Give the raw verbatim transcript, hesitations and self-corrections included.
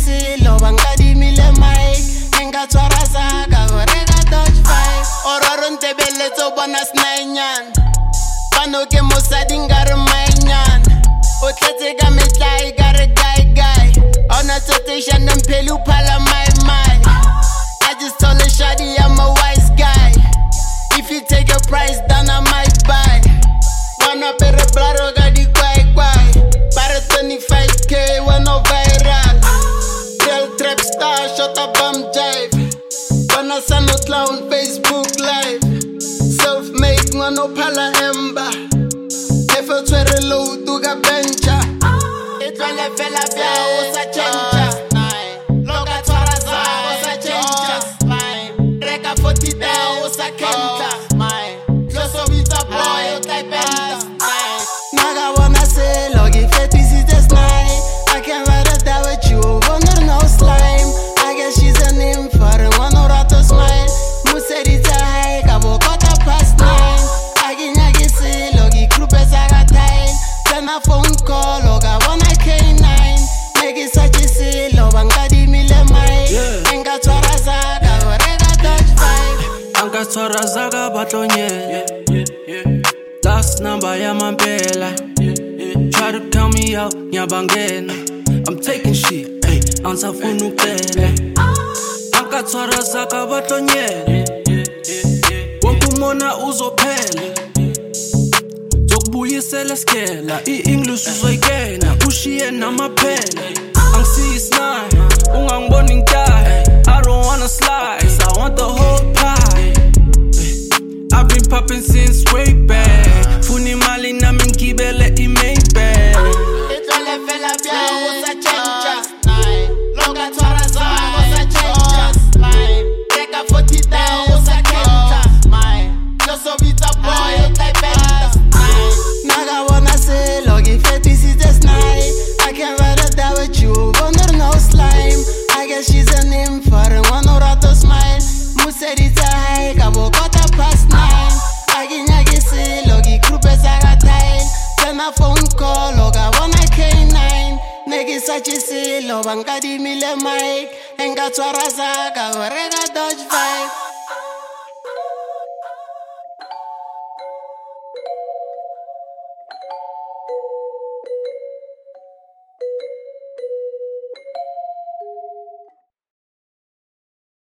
selo bangadimile mic enga tshwara saka gore ka dodge five oraro ntebeletso bona snainyana bano ke mosadi ngare mainyana o tletse ka metlai gare guy guy ona tsotsesha nempheli uphala my my I just told a shawty I'm a wise guy if you take a price down I might buy wanna be a brother got the quay quay para twenty-five K when no viral real trap star shot a bum jive wanna send no clown Facebook live self-made no pala emba if I try to load to ga bencha it will fella bia o sa chencha loga twara za o sa chencha reka forty da o sa kenta yo so with a boy o tai penta naga wanna say logi fifty is just night I can't ride it that with you wonder no slime I guess she's a name for one or to smile museri ta hai ka bo kota past nine aginya gisi logi group esaga time tena phone call loga wanna K nine negi sachi si lo bangadi mile mai enga twara zaga orega dodge five Anka twara zaga batonye last number ya mampela try to count me out nyabangena I'm taking shit hey ansafuna ukela Anka twara zaga batonye wonkumona uzophela zokubuyisela skela i-English uzoyikena ushiye namaphela angisiyisnayi ungangiboni ngitayi I don't wanna slice I want the whole pie I've been popping since way back funa imali nami ngibele i-Maybach itlole fela bia o sa chencha loga twara za o sa chencha reka forty da o sa kenta yo so with a boy o tai penta naga wanna say logi fifty is just night I can't ride it that with you wonder no slime I guess she's a name for one or to smile museri ta hai ka bo kota past nine aginya gisi logi group esaga time tena phone call loga wanna K nine negi sachi si lo bangadi mile mic enga twara zaga orega dodge five